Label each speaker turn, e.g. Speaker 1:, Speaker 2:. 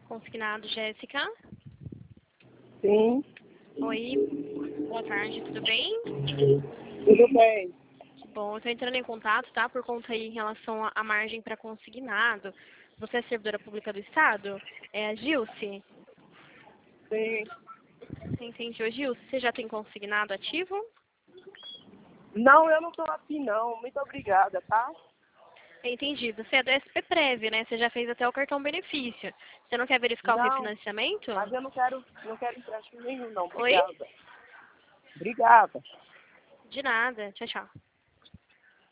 Speaker 1: Consignado, Jéssica.
Speaker 2: Sim,
Speaker 1: Oi, boa tarde, tudo bem?
Speaker 2: tudo bem.
Speaker 1: Bom, eu estou entrando em contato, tá? Por conta aí em relação à margem para consignado. Você é servidora pública do Estado? É a Gilce?
Speaker 2: Sim.
Speaker 1: Entendi. Ô, Gilce, você já tem consignado ativo?
Speaker 2: Não, eu não estou afim, não. Muito obrigada, tá?
Speaker 1: Entendi. Você é do SPPrev, né? Você já fez até o cartão benefício. Você não quer verificar o
Speaker 2: Não,
Speaker 1: refinanciamento?
Speaker 2: mas eu não quero empréstimo nenhum, não.
Speaker 1: Oi?
Speaker 2: Obrigada. Obrigada.
Speaker 1: De nada. Tchau, tchau.